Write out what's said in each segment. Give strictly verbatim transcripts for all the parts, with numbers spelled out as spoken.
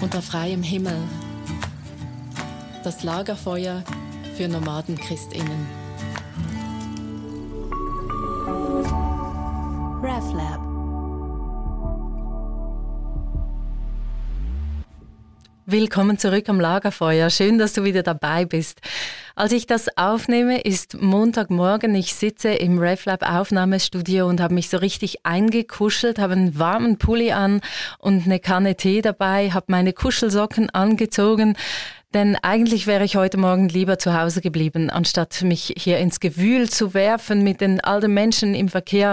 Unter freiem Himmel. Das Lagerfeuer für Nomaden-ChristInnen. RefLab. Willkommen zurück am Lagerfeuer. Schön, dass du wieder dabei bist. Als ich das aufnehme, ist Montagmorgen. Ich sitze im RefLab Aufnahmestudio und habe mich so richtig eingekuschelt, habe einen warmen Pulli an und eine Kanne Tee dabei, habe meine Kuschelsocken angezogen. Denn eigentlich wäre ich heute Morgen lieber zu Hause geblieben, anstatt mich hier ins Gewühl zu werfen mit den all den Menschen im Verkehr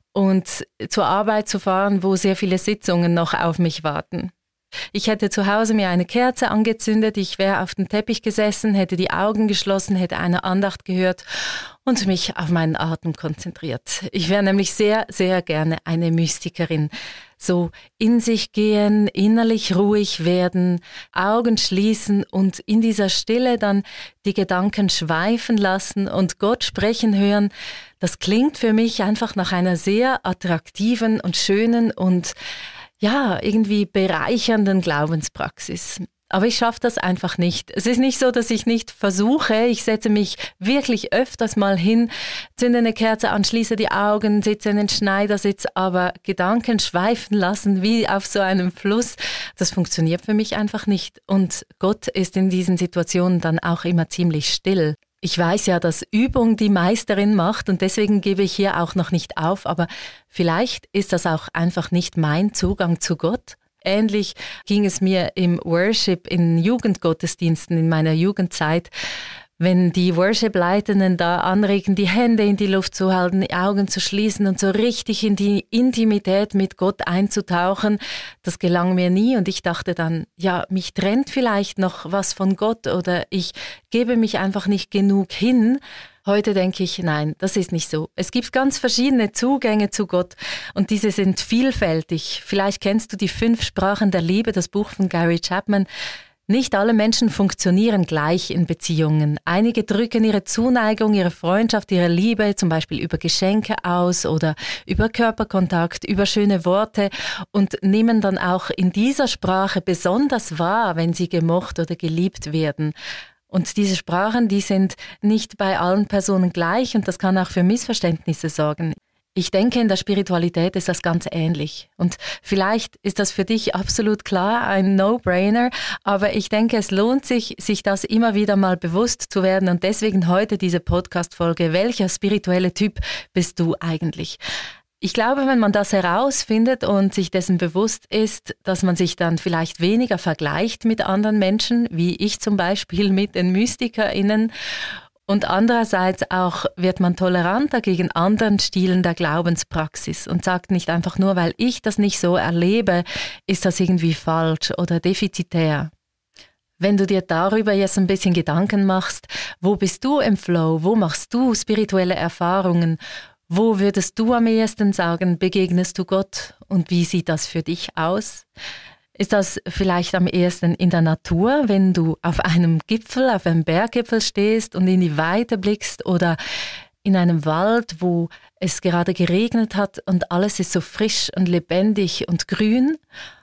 und zur Arbeit zu fahren, wo sehr viele Sitzungen noch auf mich warten. Ich hätte zu Hause mir eine Kerze angezündet, ich wäre auf dem Teppich gesessen, hätte die Augen geschlossen, hätte eine Andacht gehört und mich auf meinen Atem konzentriert. Ich wäre nämlich sehr, sehr gerne eine Mystikerin. So in sich gehen, innerlich ruhig werden, Augen schließen und in dieser Stille dann die Gedanken schweifen lassen und Gott sprechen hören. Das klingt für mich einfach nach einer sehr attraktiven und schönen und ja, irgendwie bereichernden Glaubenspraxis. Aber ich schaffe das einfach nicht. Es ist nicht so, dass ich nicht versuche. Ich setze mich wirklich öfters mal hin, zünde eine Kerze an, schließe die Augen, sitze in den Schneidersitz, aber Gedanken schweifen lassen wie auf so einem Fluss, das funktioniert für mich einfach nicht. Und Gott ist in diesen Situationen dann auch immer ziemlich still. Ich weiß ja, dass Übung die Meisterin macht und deswegen gebe ich hier auch noch nicht auf, aber vielleicht ist das auch einfach nicht mein Zugang zu Gott. Ähnlich ging es mir im Worship in Jugendgottesdiensten in meiner Jugendzeit. Wenn die Worship-Leitenden da anregen, die Hände in die Luft zu halten, die Augen zu schließen und so richtig in die Intimität mit Gott einzutauchen, das gelang mir nie und ich dachte dann, ja, mich trennt vielleicht noch was von Gott oder ich gebe mich einfach nicht genug hin. Heute denke ich, nein, das ist nicht so. Es gibt ganz verschiedene Zugänge zu Gott und diese sind vielfältig. Vielleicht kennst du die fünf Sprachen der Liebe, das Buch von Gary Chapman. Nicht alle Menschen funktionieren gleich in Beziehungen. Einige drücken ihre Zuneigung, ihre Freundschaft, ihre Liebe zum Beispiel über Geschenke aus oder über Körperkontakt, über schöne Worte und nehmen dann auch in dieser Sprache besonders wahr, wenn sie gemocht oder geliebt werden. Und diese Sprachen, die sind nicht bei allen Personen gleich und das kann auch für Missverständnisse sorgen. Ich denke, in der Spiritualität ist das ganz ähnlich. Und vielleicht ist das für dich absolut klar, ein No-Brainer, aber ich denke, es lohnt sich, sich das immer wieder mal bewusst zu werden und deswegen heute diese Podcast-Folge. Welcher spirituelle Typ bist du eigentlich? Ich glaube, wenn man das herausfindet und sich dessen bewusst ist, dass man sich dann vielleicht weniger vergleicht mit anderen Menschen, wie ich zum Beispiel mit den MystikerInnen, und andererseits auch wird man toleranter gegen anderen Stilen der Glaubenspraxis und sagt nicht einfach nur, weil ich das nicht so erlebe, ist das irgendwie falsch oder defizitär. Wenn du dir darüber jetzt ein bisschen Gedanken machst, wo bist du im Flow, wo machst du spirituelle Erfahrungen, wo würdest du am ehesten sagen, begegnest du Gott und wie sieht das für dich aus? Ist das vielleicht am ehesten in der Natur, wenn du auf einem Gipfel, auf einem Berggipfel stehst und in die Weite blickst oder in einem Wald, wo es gerade geregnet hat und alles ist so frisch und lebendig und grün?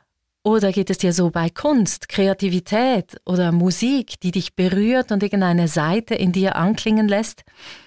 Oder geht es dir so bei Kunst, Kreativität oder Musik, die dich berührt und irgendeine Seite in dir anklingen lässt?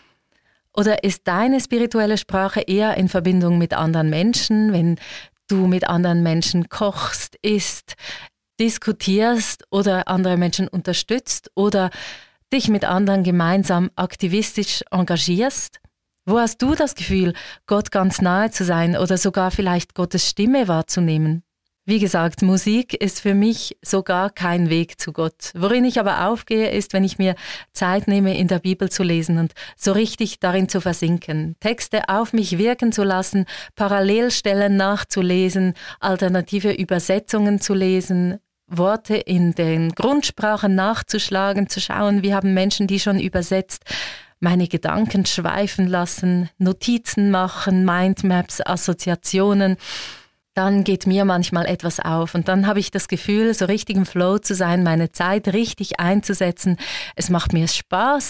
Oder ist deine spirituelle Sprache eher in Verbindung mit anderen Menschen, wenn du mit anderen Menschen kochst, isst, diskutierst oder andere Menschen unterstützt oder dich mit anderen gemeinsam aktivistisch engagierst? Wo hast du das Gefühl, Gott ganz nahe zu sein oder sogar vielleicht Gottes Stimme wahrzunehmen? Wie gesagt, Musik ist für mich sogar kein Weg zu Gott. Worin ich aber aufgehe, ist, wenn ich mir Zeit nehme, in der Bibel zu lesen und so richtig darin zu versinken, Texte auf mich wirken zu lassen, Parallelstellen nachzulesen, alternative Übersetzungen zu lesen, Worte in den Grundsprachen nachzuschlagen, zu schauen, wie haben Menschen die schon übersetzt, meine Gedanken schweifen lassen, Notizen machen, Mindmaps, Assoziationen. Dann geht mir manchmal etwas auf und dann habe ich das Gefühl, so richtig im Flow zu sein, meine Zeit richtig einzusetzen. Es macht mir Spaß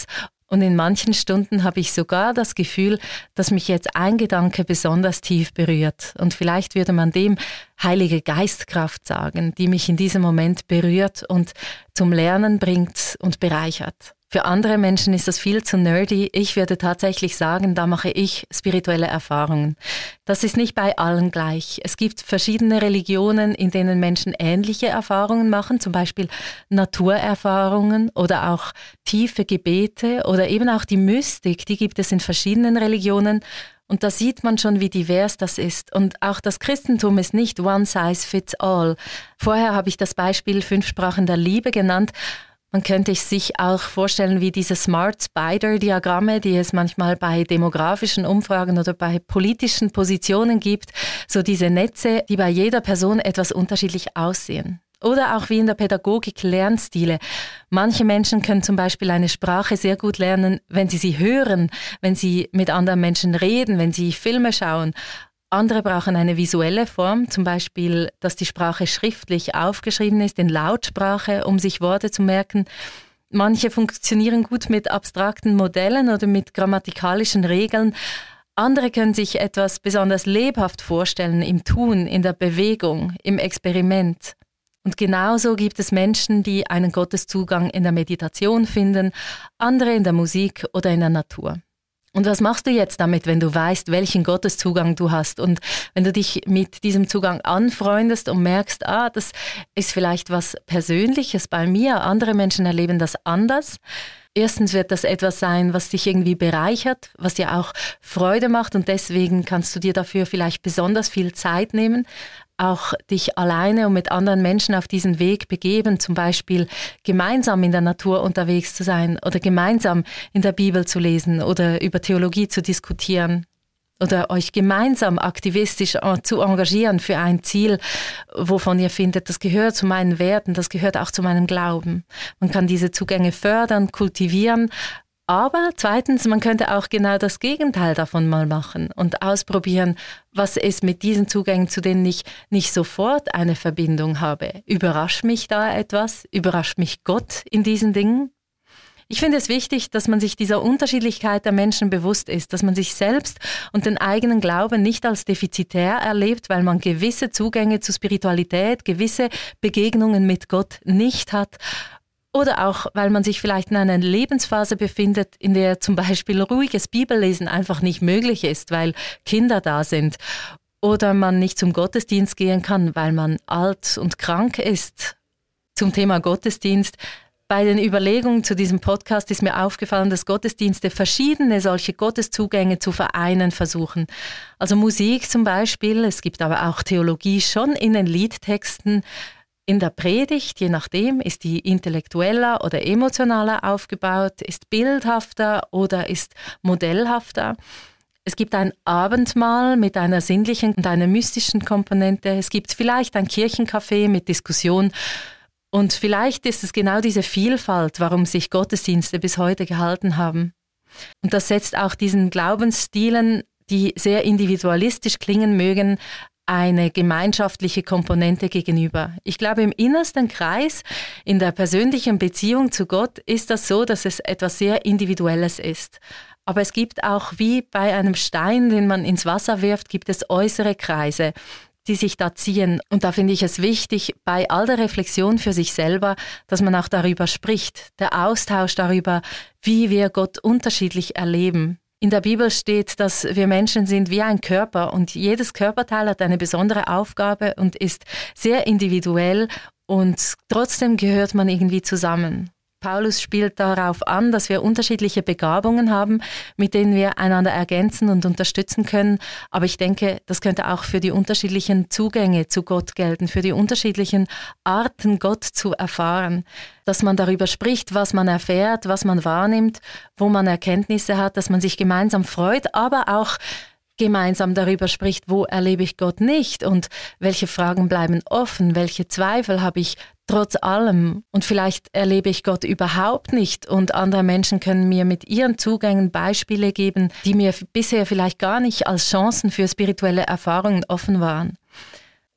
Und in manchen Stunden habe ich sogar das Gefühl, dass mich jetzt ein Gedanke besonders tief berührt. Und vielleicht würde man dem Heilige Geistkraft sagen, die mich in diesem Moment berührt und zum Lernen bringt und bereichert. Für andere Menschen ist das viel zu nerdy. Ich würde tatsächlich sagen, da mache ich spirituelle Erfahrungen. Das ist nicht bei allen gleich. Es gibt verschiedene Religionen, in denen Menschen ähnliche Erfahrungen machen, zum Beispiel Naturerfahrungen oder auch tiefe Gebete oder eben auch die Mystik, die gibt es in verschiedenen Religionen. Und da sieht man schon, wie divers das ist. Und auch das Christentum ist nicht one size fits all. Vorher habe ich das Beispiel Fünf Sprachen der Liebe genannt. Man könnte sich auch vorstellen wie diese Smart Spider-Diagramme, die es manchmal bei demografischen Umfragen oder bei politischen Positionen gibt. So diese Netze, die bei jeder Person etwas unterschiedlich aussehen. Oder auch wie in der Pädagogik Lernstile. Manche Menschen können zum Beispiel eine Sprache sehr gut lernen, wenn sie sie hören, wenn sie mit anderen Menschen reden, wenn sie Filme schauen. Andere brauchen eine visuelle Form, zum Beispiel, dass die Sprache schriftlich aufgeschrieben ist in Lautsprache, um sich Worte zu merken. Manche funktionieren gut mit abstrakten Modellen oder mit grammatikalischen Regeln. Andere können sich etwas besonders lebhaft vorstellen im Tun, in der Bewegung, im Experiment. Und genauso gibt es Menschen, die einen Gotteszugang in der Meditation finden, andere in der Musik oder in der Natur. Und was machst du jetzt damit, wenn du weißt, welchen Gotteszugang du hast und wenn du dich mit diesem Zugang anfreundest und merkst, ah, das ist vielleicht was Persönliches bei mir, andere Menschen erleben das anders. Erstens wird das etwas sein, was dich irgendwie bereichert, was dir auch Freude macht und deswegen kannst du dir dafür vielleicht besonders viel Zeit nehmen, auch dich alleine und mit anderen Menschen auf diesen Weg begeben, zum Beispiel gemeinsam in der Natur unterwegs zu sein oder gemeinsam in der Bibel zu lesen oder über Theologie zu diskutieren oder euch gemeinsam aktivistisch zu engagieren für ein Ziel, wovon ihr findet, das gehört zu meinen Werten, das gehört auch zu meinem Glauben. Man kann diese Zugänge fördern, kultivieren. Aber zweitens, man könnte auch genau das Gegenteil davon mal machen und ausprobieren, was ist mit diesen Zugängen, zu denen ich nicht sofort eine Verbindung habe. Überrascht mich da etwas? Überrascht mich Gott in diesen Dingen? Ich finde es wichtig, dass man sich dieser Unterschiedlichkeit der Menschen bewusst ist, dass man sich selbst und den eigenen Glauben nicht als defizitär erlebt, weil man gewisse Zugänge zu Spiritualität, gewisse Begegnungen mit Gott nicht hat. Oder auch, weil man sich vielleicht in einer Lebensphase befindet, in der zum Beispiel ruhiges Bibellesen einfach nicht möglich ist, weil Kinder da sind. Oder man nicht zum Gottesdienst gehen kann, weil man alt und krank ist. Zum Thema Gottesdienst. Bei den Überlegungen zu diesem Podcast ist mir aufgefallen, dass Gottesdienste verschiedene solche Gotteszugänge zu vereinen versuchen. Also Musik zum Beispiel, es gibt aber auch Theologie schon in den Liedtexten. In der Predigt, je nachdem, ist die intellektueller oder emotionaler aufgebaut, ist bildhafter oder ist modellhafter. Es gibt ein Abendmahl mit einer sinnlichen und einer mystischen Komponente. Es gibt vielleicht ein Kirchencafé mit Diskussion. Und vielleicht ist es genau diese Vielfalt, warum sich Gottesdienste bis heute gehalten haben. Und das setzt auch diesen Glaubensstilen, die sehr individualistisch klingen mögen, eine gemeinschaftliche Komponente gegenüber. Ich glaube, im innersten Kreis, in der persönlichen Beziehung zu Gott, ist das so, dass es etwas sehr Individuelles ist. Aber es gibt auch, wie bei einem Stein, den man ins Wasser wirft, gibt es äußere Kreise, die sich da ziehen. Und da finde ich es wichtig, bei all der Reflexion für sich selber, dass man auch darüber spricht, der Austausch darüber, wie wir Gott unterschiedlich erleben. In der Bibel steht, dass wir Menschen sind wie ein Körper und jedes Körperteil hat eine besondere Aufgabe und ist sehr individuell und trotzdem gehört man irgendwie zusammen. Paulus spielt darauf an, dass wir unterschiedliche Begabungen haben, mit denen wir einander ergänzen und unterstützen können. Aber ich denke, das könnte auch für die unterschiedlichen Zugänge zu Gott gelten, für die unterschiedlichen Arten, Gott zu erfahren. Dass man darüber spricht, was man erfährt, was man wahrnimmt, wo man Erkenntnisse hat, dass man sich gemeinsam freut, aber auch gemeinsam darüber spricht, wo erlebe ich Gott nicht und welche Fragen bleiben offen, welche Zweifel habe ich trotz allem und vielleicht erlebe ich Gott überhaupt nicht und andere Menschen können mir mit ihren Zugängen Beispiele geben, die mir bisher vielleicht gar nicht als Chancen für spirituelle Erfahrungen offen waren.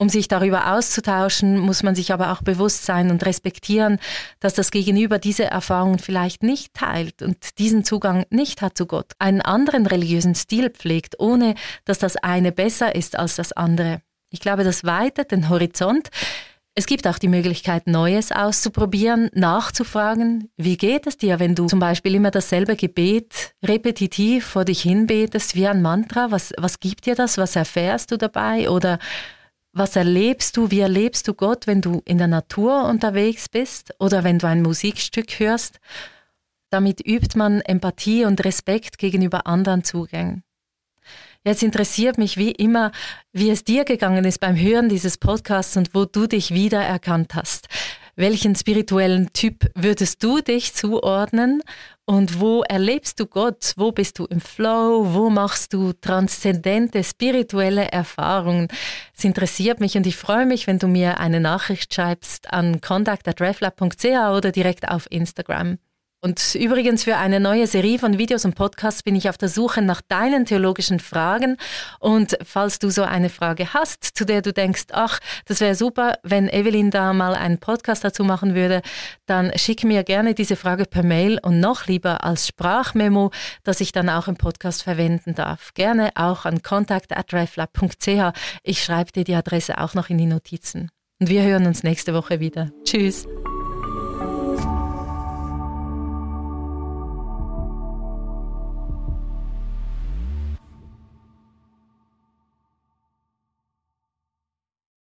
Um sich darüber auszutauschen, muss man sich aber auch bewusst sein und respektieren, dass das Gegenüber diese Erfahrungen vielleicht nicht teilt und diesen Zugang nicht hat zu Gott, einen anderen religiösen Stil pflegt, ohne dass das eine besser ist als das andere. Ich glaube, das weitet den Horizont. Es gibt auch die Möglichkeit, Neues auszuprobieren, nachzufragen, wie geht es dir, wenn du zum Beispiel immer dasselbe Gebet repetitiv vor dich hin betest, wie ein Mantra? Was, was gibt dir das? Was erfährst du dabei? Oder was erlebst du? Wie erlebst du Gott, wenn du in der Natur unterwegs bist oder wenn du ein Musikstück hörst? Damit übt man Empathie und Respekt gegenüber anderen Zugängen. Jetzt interessiert mich wie immer, wie es dir gegangen ist beim Hören dieses Podcasts und wo du dich wiedererkannt hast. Welchen spirituellen Typ würdest du dich zuordnen und wo erlebst du Gott? Wo bist du im Flow? Wo machst du transzendente spirituelle Erfahrungen? Es interessiert mich und ich freue mich, wenn du mir eine Nachricht schreibst an contact at reflab punkt c h oder direkt auf Instagram. Und übrigens für eine neue Serie von Videos und Podcasts bin ich auf der Suche nach deinen theologischen Fragen. Und falls du so eine Frage hast, zu der du denkst, ach, das wäre super, wenn Evelyn da mal einen Podcast dazu machen würde, dann schick mir gerne diese Frage per Mail und noch lieber als Sprachmemo, das ich dann auch im Podcast verwenden darf. Gerne auch an contact at reflab punkt c h. Ich schreibe dir die Adresse auch noch in die Notizen. Und wir hören uns nächste Woche wieder. Tschüss.